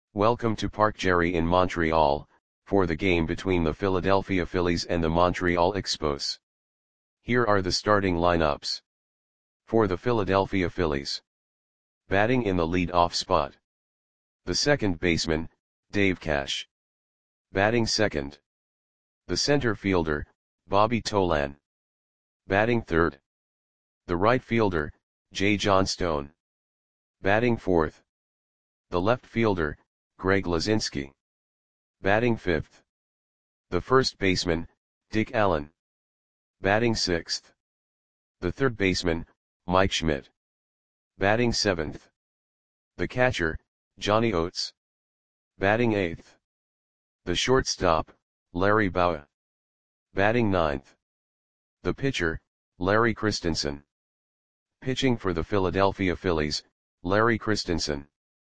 Welcome to Parc Gerry in Montreal, for the game between the Philadelphia Phillies and the Montreal Expos. Here are the starting lineups. For the Philadelphia Phillies. Batting in the lead-off spot. The second baseman, Dave Cash. Batting second. The center fielder, Bobby Tolan. Batting third. The right fielder, Jay Johnstone. Batting fourth. The left fielder, Greg Luzinski. Batting fifth. The first baseman, Dick Allen. Batting sixth. The third baseman, Mike Schmidt. Batting seventh. The catcher, Johnny Oates. Batting eighth. The shortstop, Larry Bowa. Batting ninth. The pitcher, Larry Christensen. Pitching for the Philadelphia Phillies, Larry Christensen.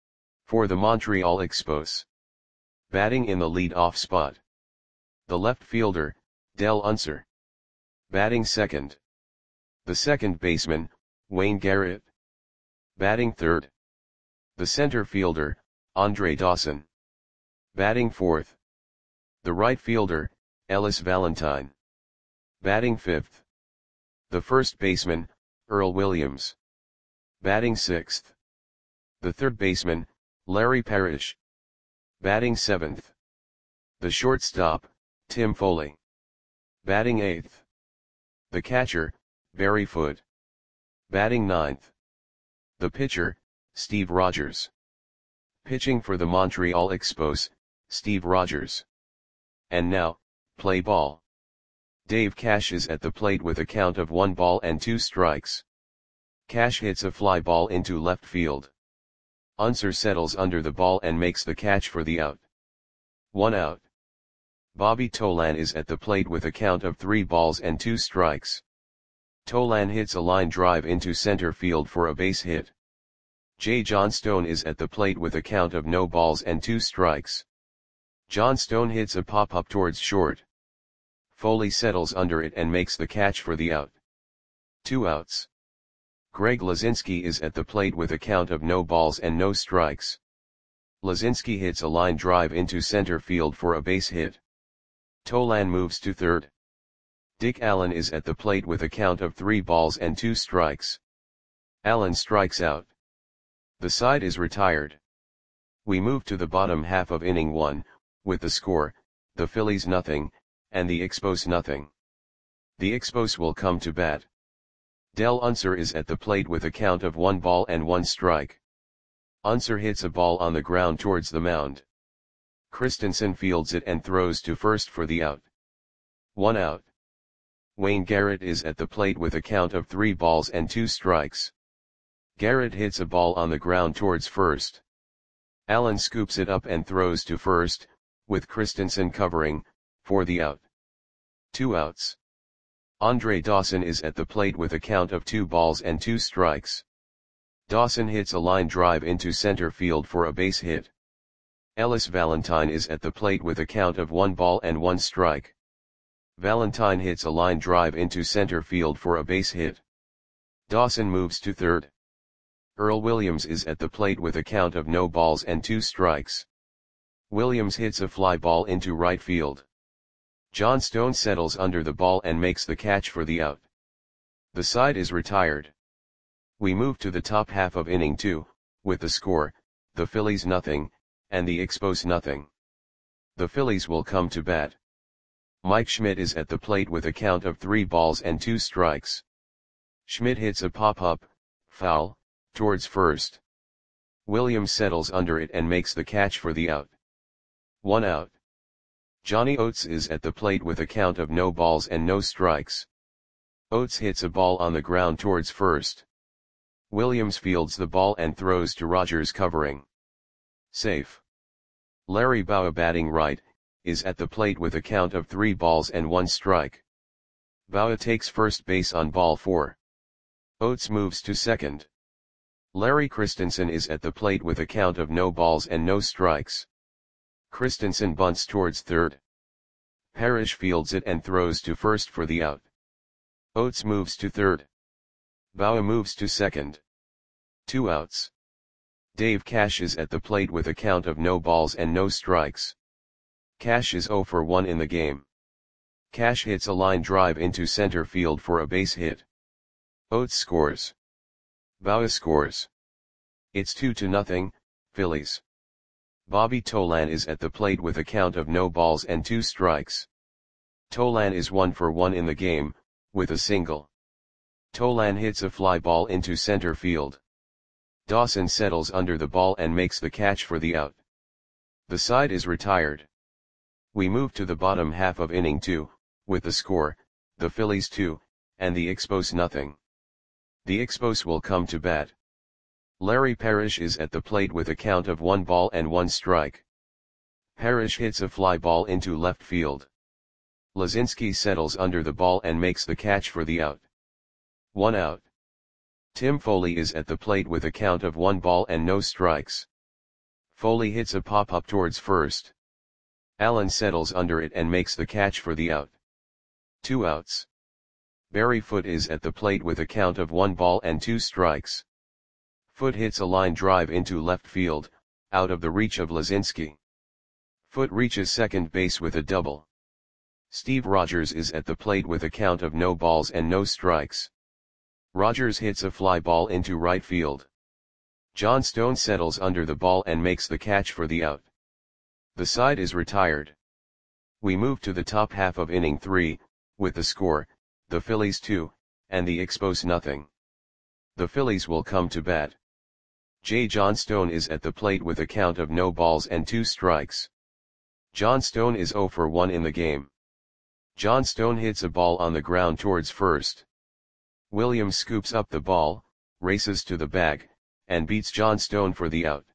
For the Montreal Expos. Batting in the lead-off spot. The left fielder, Dell Unser. Batting second. The second baseman, Wayne Garrett. Batting third. The center fielder, Andre Dawson. Batting fourth. The right fielder, Ellis Valentine. Batting fifth. The first baseman, Earl Williams. Batting sixth. The third baseman, Larry Parrish. Batting seventh. The shortstop, Tim Foley. Batting eighth. The catcher, Barry Foote. Batting ninth. The pitcher, Steve Rogers. Pitching for the Montreal Expos, Steve Rogers. And now, play ball. Dave Cash is at the plate with a count of 1 ball and 2 strikes. Cash hits a fly ball into left field. Unser settles under the ball and makes the catch for the out. 1 out. Bobby Tolan is at the plate with a count of 3 balls and 2 strikes. Tolan hits a line drive into center field for a base hit. Jay Johnstone is at the plate with a count of no balls and 2 strikes. Johnstone hits a pop-up towards short. Foley settles under it and makes the catch for the out. 2 outs. Greg Luzinski is at the plate with a count of no balls and no strikes. Luzinski hits a line drive into center field for a base hit. Tolan moves to third. Dick Allen is at the plate with a count of 3 balls and 2 strikes. Allen strikes out. The side is retired. We move to the bottom half of inning 1, with the score, the Phillies nothing, and the Expos nothing. The Expos will come to bat. Dell Unser is at the plate with a count of 1 ball and 1 strike. Unser hits a ball on the ground towards the mound. Christensen fields it and throws to first for the out. 1 out. Wayne Garrett is at the plate with a count of 3 balls and 2 strikes. Garrett hits a ball on the ground towards first. Allen scoops it up and throws to first, with Christensen covering, for the out. 2 outs. Andre Dawson is at the plate with a count of 2 balls and 2 strikes. Dawson hits a line drive into center field for a base hit. Ellis Valentine is at the plate with a count of 1 ball and 1 strike. Valentine hits a line drive into center field for a base hit. Dawson moves to third. Earl Williams is at the plate with a count of no balls and 2 strikes. Williams hits a fly ball into right field. Johnstone settles under the ball and makes the catch for the out. The side is retired. We move to the top half of inning 2, with the score, the Phillies nothing, and the Expos nothing. The Phillies will come to bat. Mike Schmidt is at the plate with a count of 3 balls and 2 strikes. Schmidt hits a pop-up, foul, towards first. Williams settles under it and makes the catch for the out. 1 out. Johnny Oates is at the plate with a count of no balls and no strikes. Oates hits a ball on the ground towards first. Williams fields the ball and throws to Rogers covering. Safe. Larry Bowa, batting right, is at the plate with a count of 3 balls and 1 strike. Bowa takes first base on ball 4. Oates moves to second. Larry Christensen is at the plate with a count of no balls and no strikes. Christensen bunts towards third. Parrish fields it and throws to first for the out. Oates moves to third. Bowa moves to second. 2 outs. Dave Cash is at the plate with a count of no balls and no strikes. Cash is 0 for 1 in the game. Cash hits a line drive into center field for a base hit. Oates scores. Bauer scores. It's 2-0, Phillies. Bobby Tolan is at the plate with a count of no balls and 2 strikes. Tolan is 1 for 1 in the game, with a single. Tolan hits a fly ball into center field. Dawson settles under the ball and makes the catch for the out. The side is retired. We move to the bottom half of inning 2, with the score, the Phillies 2, and the Expos nothing. The Expos will come to bat. Larry Parrish is at the plate with a count of 1 ball and 1 strike. Parrish hits a fly ball into left field. Lazinski settles under the ball and makes the catch for the out. 1 out. Tim Foley is at the plate with a count of 1 ball and no strikes. Foley hits a pop-up towards first. Allen settles under it and makes the catch for the out. 2 outs. Barry Foote is at the plate with a count of 1 ball and 2 strikes. Foote hits a line drive into left field, out of the reach of Lazinski. Foote reaches second base with a double. Steve Rogers is at the plate with a count of no balls and no strikes. Rogers hits a fly ball into right field. John Stone settles under the ball and makes the catch for the out. The side is retired. We move to the top half of inning 3, with the score, the Phillies 2, and the Expos nothing. The Phillies will come to bat. J. John Stone is at the plate with a count of no balls and 2 strikes. John Stone is 0 for 1 in the game. John Stone hits a ball on the ground towards first. Williams scoops up the ball, races to the bag, and beats John Stone for the out.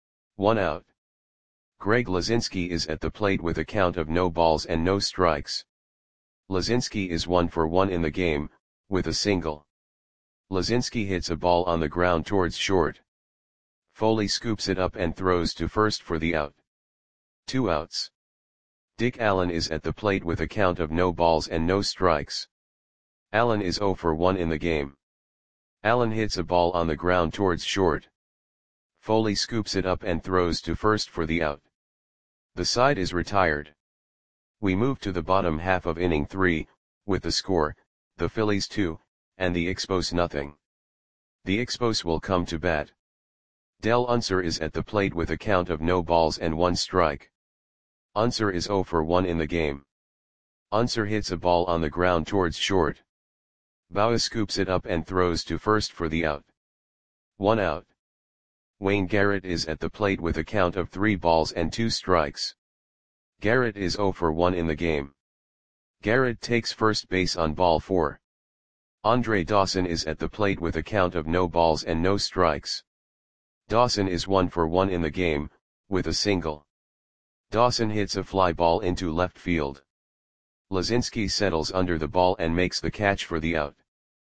1 out. Greg Lazinski is at the plate with a count of no balls and no strikes. Lazinski is 1 for 1 in the game, with a single. Lazinski hits a ball on the ground towards short. Foley scoops it up and throws to first for the out. 2 outs. Dick Allen is at the plate with a count of no balls and no strikes. Allen is 0 for 1 in the game. Allen hits a ball on the ground towards short. Foley scoops it up and throws to first for the out. The side is retired. We move to the bottom half of inning 3, with the score, the Phillies 2, and the Expos nothing. The Expos will come to bat. Del Unser is at the plate with a count of no balls and 1 strike. Unser is 0 for 1 in the game. Unser hits a ball on the ground towards short. Bauer scoops it up and throws to first for the out. 1 out. Wayne Garrett is at the plate with a count of 3 balls and 2 strikes. Garrett is 0 for 1 in the game. Garrett takes first base on ball 4. Andre Dawson is at the plate with a count of no balls and no strikes. Dawson is 1 for 1 in the game, with a single. Dawson hits a fly ball into left field. Lazinski settles under the ball and makes the catch for the out.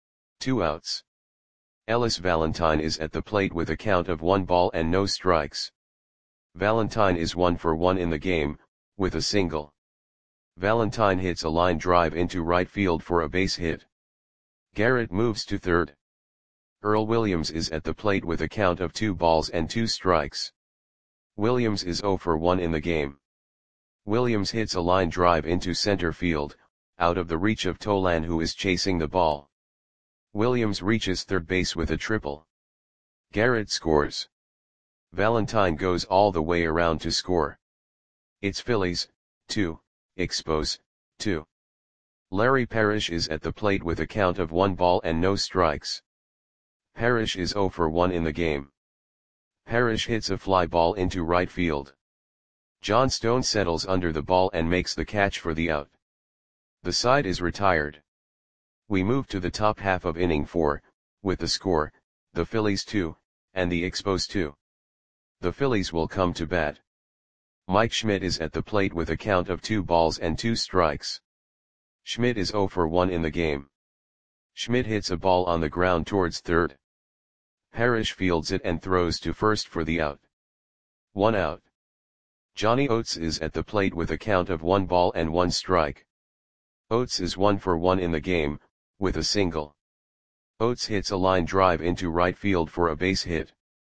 2 outs. Ellis Valentine is at the plate with a count of 1 ball and no strikes. Valentine is 1 for 1 in the game, with a single. Valentine hits a line drive into right field for a base hit. Garrett moves to third. Earl Williams is at the plate with a count of 2 balls and 2 strikes. Williams is 0 for 1 in the game. Williams hits a line drive into center field, out of the reach of Tolan who is chasing the ball. Williams reaches third base with a triple. Garrett scores. Valentine goes all the way around to score. It's Phillies, 2, Expos, 2. Larry Parrish is at the plate with a count of 1 ball and no strikes. Parrish is 0 for 1 in the game. Parrish hits a fly ball into right field. John Stone settles under the ball and makes the catch for the out. The side is retired. We move to the top half of inning 4, with the score, the Phillies 2, and the Expos 2. The Phillies will come to bat. Mike Schmidt is at the plate with a count of 2 balls and 2 strikes. Schmidt is 0 for 1 in the game. Schmidt hits a ball on the ground towards third. Parrish fields it and throws to first for the out. 1 out. Johnny Oates is at the plate with a count of 1 ball and 1 strike. Oates is 1 for 1 in the game, with a single. Oates hits a line drive into right field for a base hit.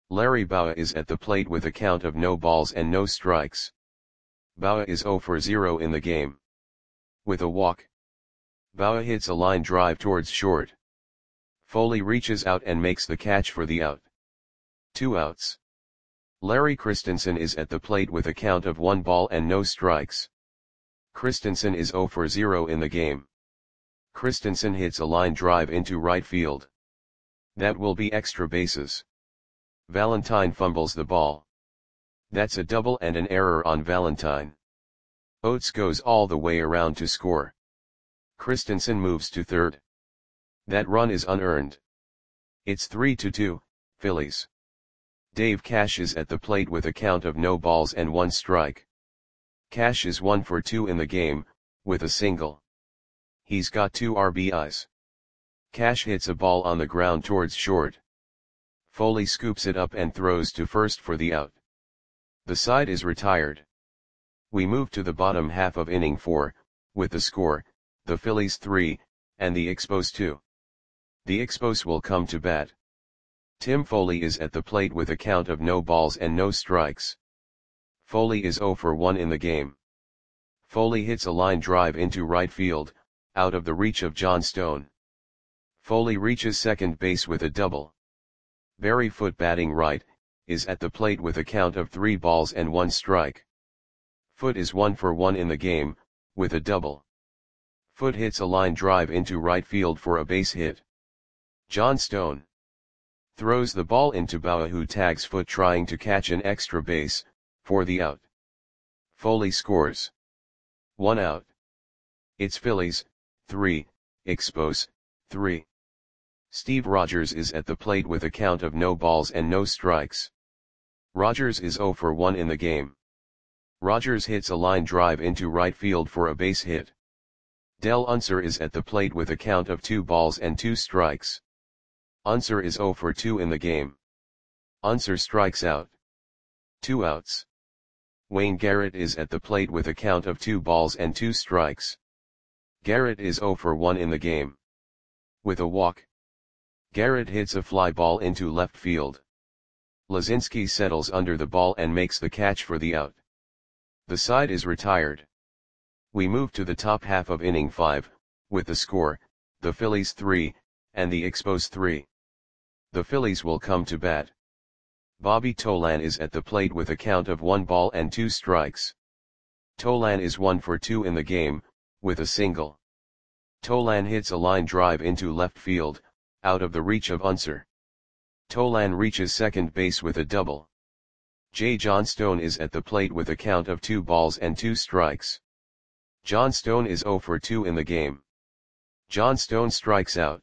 Larry Bowa is at the plate with a count of no balls and no strikes. Bowa is 0 for 0 in the game. With a walk, Bowa hits a line drive towards short. Foley reaches out and makes the catch for the out. 2 outs. Larry Christensen is at the plate with a count of 1 ball and no strikes. Christensen is 0 for 0 in the game. Christensen hits a line drive into right field. That will be extra bases. Valentine fumbles the ball. That's a double and an error on Valentine. Oates goes all the way around to score. Christensen moves to third. That run is unearned. It's 3-2, Phillies. Dave Cash is at the plate with a count of no balls and 1 strike. Cash is 1 for 2 in the game, with a single. He's got 2 RBIs. Cash hits a ball on the ground towards short. Foley scoops it up and throws to first for the out. The side is retired. We move to the bottom half of inning 4, with the score, the Phillies 3, and the Expos 2. The Expos will come to bat. Tim Foley is at the plate with a count of no balls and no strikes. Foley is 0 for 1 in the game. Foley hits a line drive into right field, out of the reach of John Stone. Foley reaches second base with a double. Barry Foote, batting right, is at the plate with a count of 3 balls and 1 strike. Foote is 1 for 1 in the game, with a double. Foote hits a line drive into right field for a base hit. John Stone throws the ball into Bowa, who tags Foote trying to catch an extra base, for the out. Foley scores. 1 out. It's Phillies, 3, Expos, 3. Steve Rogers is at the plate with a count of no balls and no strikes. Rogers is 0 for 1 in the game. Rogers hits a line drive into right field for a base hit. Del Unser is at the plate with a count of 2 balls and 2 strikes. Unser is 0 for 2 in the game. Unser strikes out. 2 outs. Wayne Garrett is at the plate with a count of 2 balls and 2 strikes. Garrett is 0 for 1 in the game. With a walk, Garrett hits a fly ball into left field. Lazinski settles under the ball and makes the catch for the out. The side is retired. We move to the top half of inning 5, with the score, the Phillies 3, and the Expos 3. The Phillies will come to bat. Bobby Tolan is at the plate with a count of 1 ball and 2 strikes. Tolan is 1 for 2 in the game, with a single. Tolan hits a line drive into left field, out of the reach of Unser. Tolan reaches second base with a double. J. John Stone is at the plate with a count of 2 balls and 2 strikes. John Stone is 0 for 2 in the game. John Stone strikes out.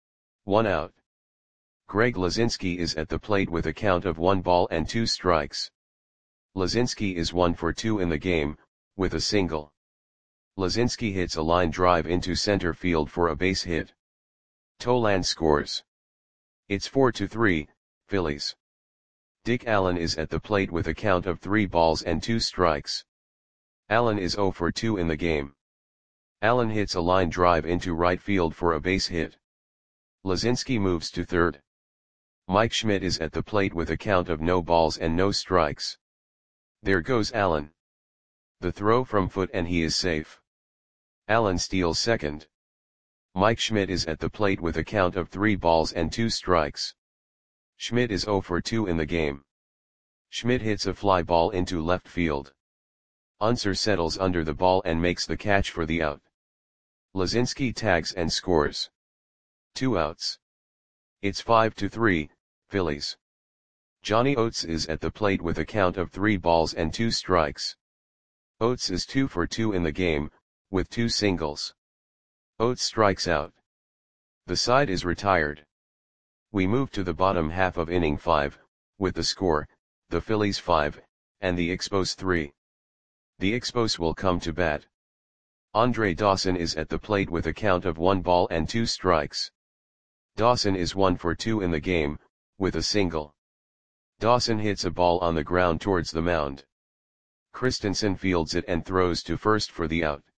1 out. Greg Lazinski is at the plate with a count of 1 ball and 2 strikes. Lazinski is 1 for 2 in the game, with a single. Lazinski hits a line drive into center field for a base hit. Tolan scores. It's 4-3, Phillies. Dick Allen is at the plate with a count of 3 balls and 2 strikes. Allen is 0 for 2 in the game. Allen hits a line drive into right field for a base hit. Lazinski moves to third. Mike Schmidt is at the plate with a count of no balls and no strikes. There goes Allen. The throw from Foote and he is safe. Allen steals second. Mike Schmidt is at the plate with a count of 3 balls and 2 strikes. Schmidt is 0 for 2 in the game. Schmidt hits a fly ball into left field. Unser settles under the ball and makes the catch for the out. Lazinski tags and scores. 2 outs. It's 5-3, Phillies. Johnny Oates is at the plate with a count of 3 balls and 2 strikes. Oates is 2 for 2 in the game, with 2 singles. Oates strikes out. The side is retired. We move to the bottom half of inning 5, with the score, the Phillies 5, and the Expos 3. The Expos will come to bat. Andre Dawson is at the plate with a count of 1 ball and 2 strikes. Dawson is 1 for 2 in the game, with a single. Dawson hits a ball on the ground towards the mound. Christensen fields it and throws to first for the out.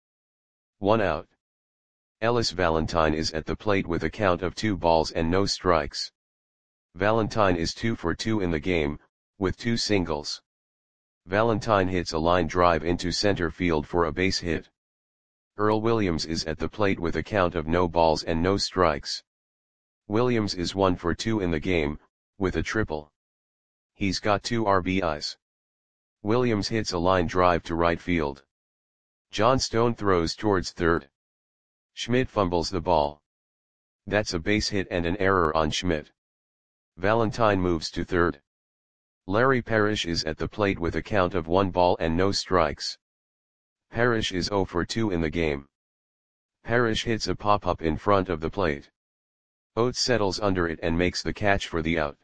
1 out. Ellis Valentine is at the plate with a count of 2 balls and no strikes. Valentine is 2 for 2 in the game, with 2 singles. Valentine hits a line drive into center field for a base hit. Earl Williams is at the plate with a count of no balls and no strikes. Williams is 1 for 2 in the game, with a triple. He's got 2 RBIs. Williams hits a line drive to right field. John Stone throws towards third. Schmidt fumbles the ball. That's a base hit and an error on Schmidt. Valentine moves to third. Larry Parrish is at the plate with a count of 1 ball and no strikes. Parrish is 0 for 2 in the game. Parrish hits a pop-up in front of the plate. Oates settles under it and makes the catch for the out.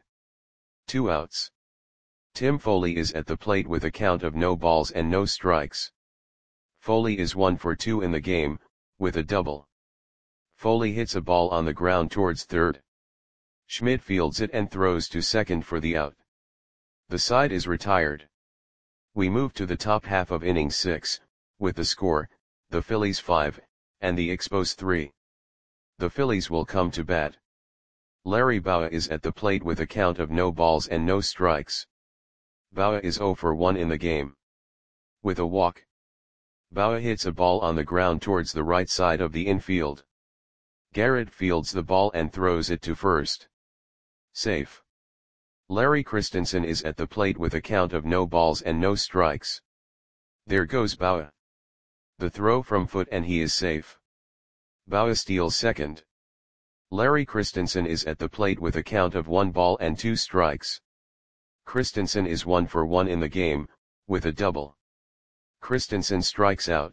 2 outs. Tim Foley is at the plate with a count of no balls and no strikes. Foley is 1 for 2 in the game, with a double. Foley hits a ball on the ground towards third. Schmidt fields it and throws to second for the out. The side is retired. We move to the top half of inning 6, with the score, the Phillies 5, and the Expos 3. The Phillies will come to bat. Larry Bowa is at the plate with a count of no balls and no strikes. Bowa is 0 for 1 in the game. With a walk. Bowa hits a ball on the ground towards the right side of the infield. Garrett fields the ball and throws it to first. Safe. Larry Christensen is at the plate with a count of no balls and no strikes. There goes Bowa. The throw from foot and he is safe. Bowa steals second. Larry Christensen is at the plate with a count of 1 ball and 2 strikes. Christensen is 1 for 1 in the game, with a double. Christensen strikes out.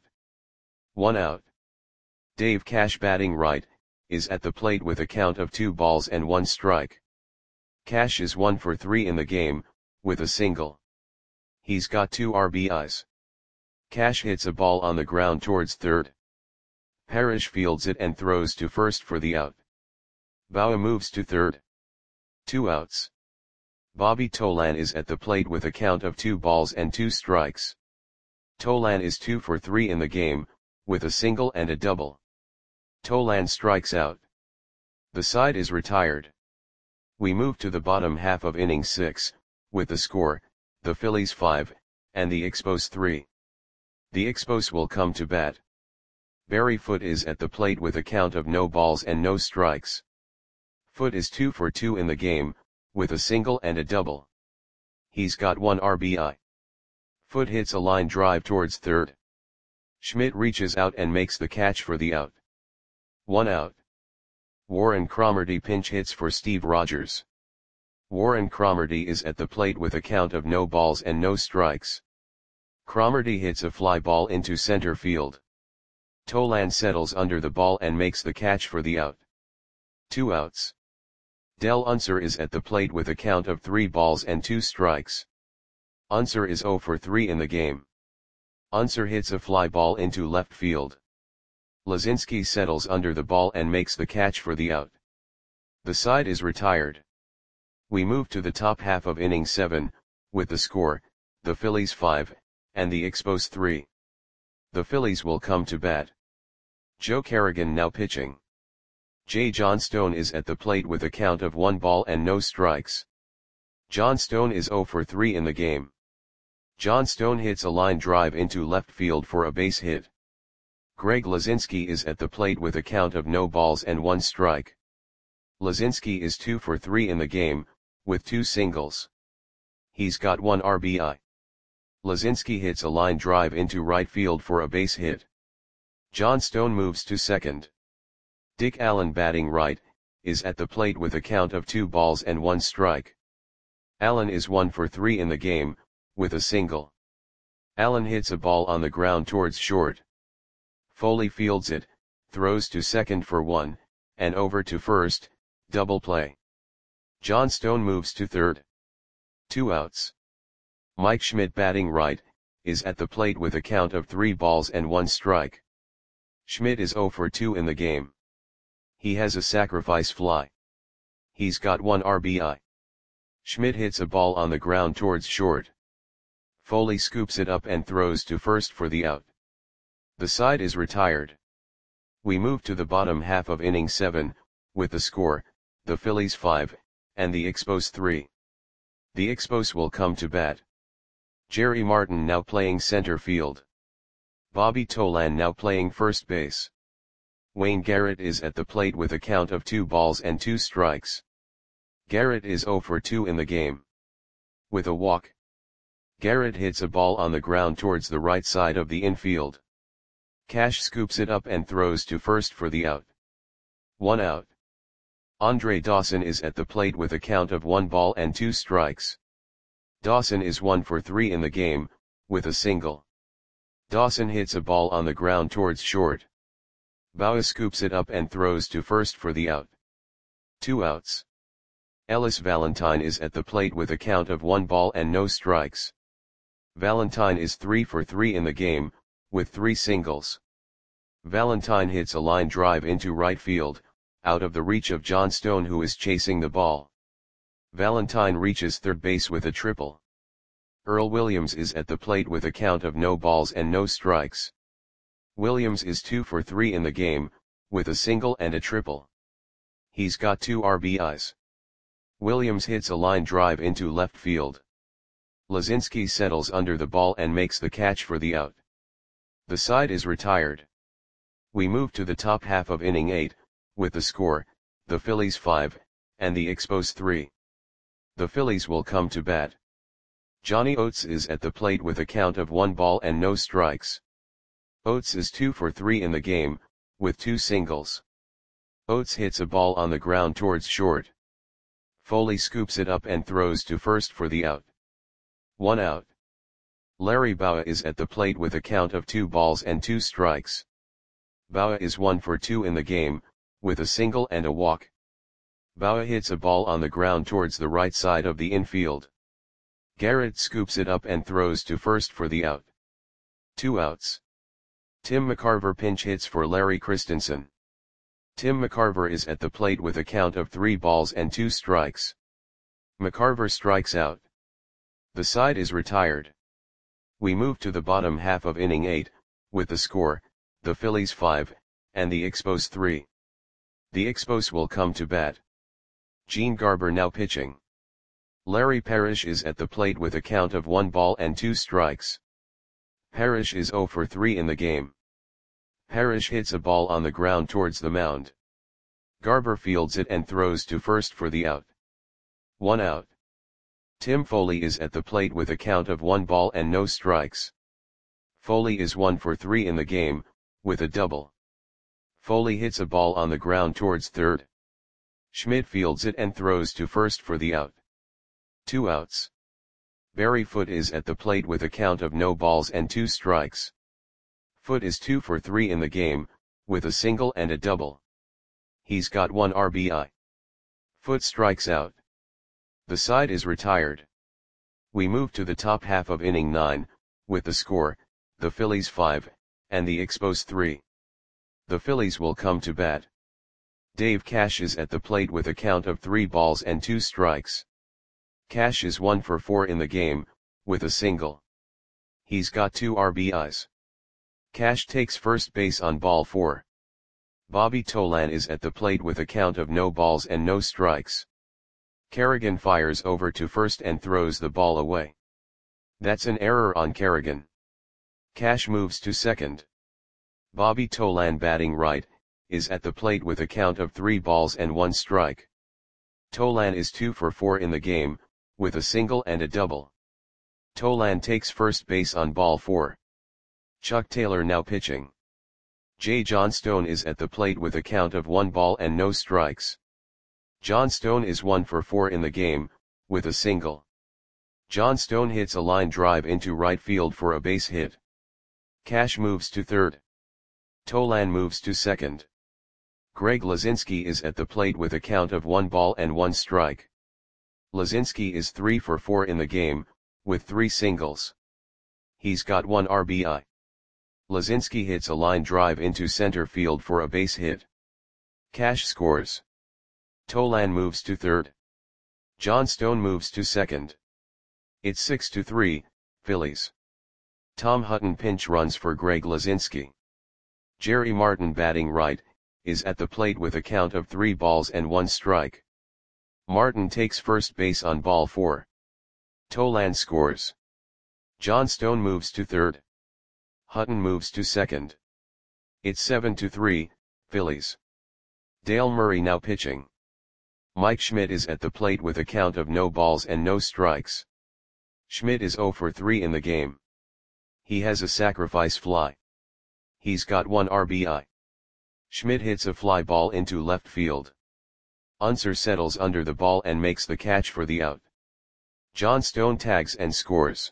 1 out. Dave Cash, batting right, is at the plate with a count of 2 balls and 1 strike. Cash is 1 for 3 in the game, with a single. He's got 2 RBIs. Cash hits a ball on the ground towards third. Parrish fields it and throws to first for the out. Bowa moves to third. 2 outs. Bobby Tolan is at the plate with a count of 2 balls and 2 strikes. Tolan is 2 for 3 in the game, with a single and a double. Tolan strikes out. The side is retired. We move to the bottom half of inning 6, with the score, the Phillies 5, and the Expos 3. The Expos will come to bat. Barry Foote is at the plate with a count of no balls and no strikes. Foote is 2 for 2 in the game, with a single and a double. He's got 1 RBI. Foote hits a line drive towards third. Schmidt reaches out and makes the catch for the out. 1 out. Warren Cromartie pinch hits for Steve Rogers. Warren Cromartie is at the plate with a count of no balls and no strikes. Cromartie hits a fly ball into center field. Tolan settles under the ball and makes the catch for the out. 2 outs. Del Unser is at the plate with a count of 3 balls and 2 strikes. Unser is 0 for 3 in the game. Unser hits a fly ball into left field. Lazinski settles under the ball and makes the catch for the out. The side is retired. We move to the top half of inning 7, with the score, the Phillies 5, and the Expos 3. The Phillies will come to bat. Joe Kerrigan now pitching. J. John Stone is at the plate with a count of 1 ball and no strikes. John Stone is 0 for 3 in the game. John Stone hits a line drive into left field for a base hit. Greg Lazinski is at the plate with a count of no balls and 1 strike. Lazinski is 2 for 3 in the game, with 2 singles. He's got 1 RBI. Lazinski hits a line drive into right field for a base hit. John Stone moves to second. Dick Allen, batting right, is at the plate with a count of 2 balls and 1 strike. Allen is 1 for 3 in the game, with a single. Allen hits a ball on the ground towards short. Foley fields it, throws to second for 1, and over to first, double play. John Stone moves to third. 2 outs. Mike Schmidt, batting right, is at the plate with a count of 3 balls and 1 strike. Schmidt is 0 for 2 in the game. He has a sacrifice fly. He's got 1 RBI. Schmidt hits a ball on the ground towards short. Foley scoops it up and throws to first for the out. The side is retired. We move to the bottom half of inning 7, with the score, the Phillies 5, and the Expos 3. The Expos will come to bat. Jerry Martin now playing center field. Bobby Tolan now playing first base. Wayne Garrett is at the plate with a count of 2 balls and 2 strikes. Garrett is 0 for 2 in the game. With a walk, Garrett hits a ball on the ground towards the right side of the infield. Cash scoops it up and throws to first for the out. 1 out. Andre Dawson is at the plate with a count of 1 ball and 2 strikes. Dawson is 1 for 3 in the game, with a single. Dawson hits a ball on the ground towards short. Bauer scoops it up and throws to first for the out. 2 outs. Ellis Valentine is at the plate with a count of 1 ball and no strikes. Valentine is 3 for 3 in the game, with 3 singles. Valentine hits a line drive into right field, out of the reach of John Stone, who is chasing the ball. Valentine reaches third base with a triple. Earl Williams is at the plate with a count of no balls and no strikes. Williams is 2 for 3 in the game, with a single and a triple. He's got 2 RBIs. Williams hits a line drive into left field. Lazinski settles under the ball and makes the catch for the out. The side is retired. We move to the top half of inning 8, with the score, the Phillies 5, and the Expos 3. The Phillies will come to bat. Johnny Oates is at the plate with a count of 1 ball and no strikes. Oates is 2 for 3 in the game, with 2 singles. Oates hits a ball on the ground towards short. Foley scoops it up and throws to first for the out. 1 out. Larry Bowa is at the plate with a count of 2 balls and 2 strikes. Bowa is 1 for 2 in the game, with a single and a walk. Bowa hits a ball on the ground towards the right side of the infield. Garrett scoops it up and throws to first for the out. 2 outs. Tim McCarver pinch hits for Larry Christensen. Tim McCarver is at the plate with a count of 3 balls and 2 strikes. McCarver strikes out. The side is retired. We move to the bottom half of inning 8, with the score, the Phillies 5, and the Expos 3. The Expos will come to bat. Gene Garber now pitching. Larry Parrish is at the plate with a count of 1 ball and 2 strikes. Parrish is 0 for 3 in the game. Parrish hits a ball on the ground towards the mound. Garber fields it and throws to first for the out. 1 out. Tim Foley is at the plate with a count of 1 ball and no strikes. Foley is 1 for 3 in the game, with a double. Foley hits a ball on the ground towards third. Schmidt fields it and throws to first for the out. 2 outs. Barry Foote is at the plate with a count of no balls and 2 strikes. Foote is 2 for 3 in the game, with a single and a double. He's got 1 RBI. Foote strikes out. The side is retired. We move to the top half of inning 9, with the score, the Phillies 5, and the Expos 3. The Phillies will come to bat. Dave Cash is at the plate with a count of 3 balls and 2 strikes. Cash is 1 for 4 in the game, with a single. He's got 2 RBIs. Cash takes first base on ball 4. Bobby Tolan is at the plate with a count of no balls and no strikes. Kerrigan fires over to first and throws the ball away. That's an error on Kerrigan. Cash moves to second. Bobby Tolan, batting right, is at the plate with a count of 3 balls and 1 strike. Tolan is 2 for 4 in the game, with a single and a double. Tolan takes first base on ball 4. Chuck Taylor now pitching. J. John Stone is at the plate with a count of 1 ball and no strikes. John Stone is 1 for 4 in the game, with a single. John Stone hits a line drive into right field for a base hit. Cash moves to third. Tolan moves to second. Greg Lazinski is at the plate with a count of 1 ball and 1 strike. Lazinski is 3 for 4 in the game, with 3 singles. He's got 1 RBI. Lazinski hits a line drive into center field for a base hit. Cash scores. Tolan moves to third. John Stone moves to second. It's 6-3, Phillies. Tom Hutton pinch runs for Greg Lazinski. Jerry Martin, batting right, is at the plate with a count of 3 balls and 1 strike. Martin takes first base on ball 4. Tolan scores. Johnstone moves to third. Hutton moves to second. It's 7-3, Phillies. Dale Murray now pitching. Mike Schmidt is at the plate with a count of no balls and no strikes. Schmidt is 0 for 3 in the game. He has a sacrifice fly. He's got 1 RBI. Schmidt hits a fly ball into left field. Unser settles under the ball and makes the catch for the out. Johnstone tags and scores.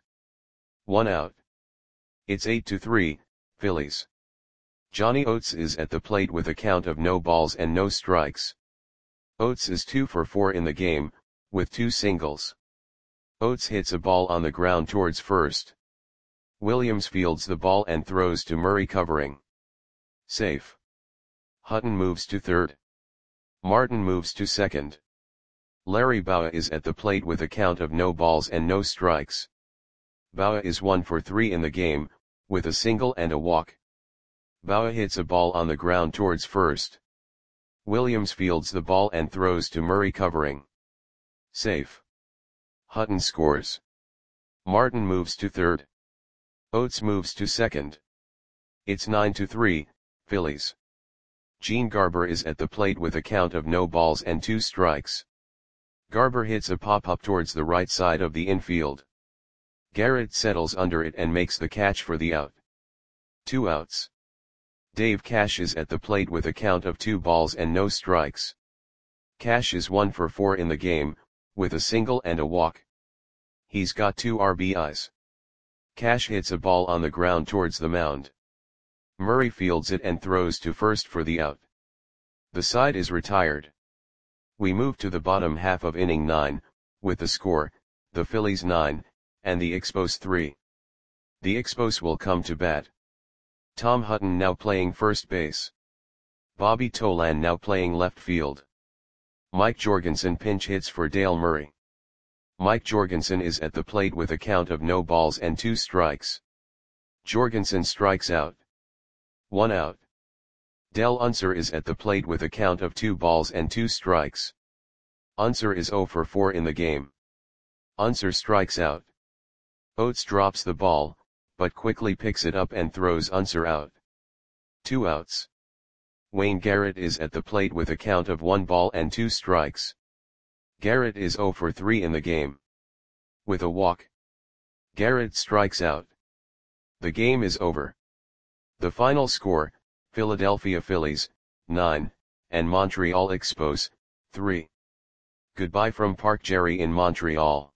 1 out. It's 8-3, Phillies. Johnny Oates is at the plate with a count of no balls and no strikes. Oates is 2 for 4 in the game, with 2 singles. Oates hits a ball on the ground towards first. Williams fields the ball and throws to Murray covering. Safe. Hutton moves to third. Martin moves to second. Larry Bowa is at the plate with a count of no balls and no strikes. Bowa is 1 for 3 in the game, with a single and a walk. Bowa hits a ball on the ground towards first. Williams fields the ball and throws to Murray covering. Safe. Hutton scores. Martin moves to third. Oates moves to second. It's 9-3, Phillies. Gene Garber is at the plate with a count of no balls and 2 strikes. Garber hits a pop-up towards the right side of the infield. Garrett settles under it and makes the catch for the out. 2 outs. Dave Cash is at the plate with a count of 2 balls and no strikes. Cash is 1 for 4 in the game, with a single and a walk. He's got 2 RBIs. Cash hits a ball on the ground towards the mound. Murray fields it and throws to first for the out. The side is retired. We move to the bottom half of inning 9, with the score, the Phillies 9, and the Expos 3. The Expos will come to bat. Tom Hutton now playing first base. Bobby Tolan now playing left field. Mike Jorgensen pinch hits for Dale Murray. Mike Jorgensen is at the plate with a count of no balls and 2 strikes. Jorgensen strikes out. 1 out. Del Unser is at the plate with a count of 2 balls and 2 strikes. Unser is 0 for 4 in the game. Unser strikes out. Oates drops the ball, but quickly picks it up and throws Unser out. 2 outs. Wayne Garrett is at the plate with a count of 1 ball and 2 strikes. Garrett is 0 for 3 in the game. With a walk. Garrett strikes out. The game is over. The final score, Philadelphia Phillies, 9, and Montreal Expos, 3. Goodbye from Park Jerry in Montreal.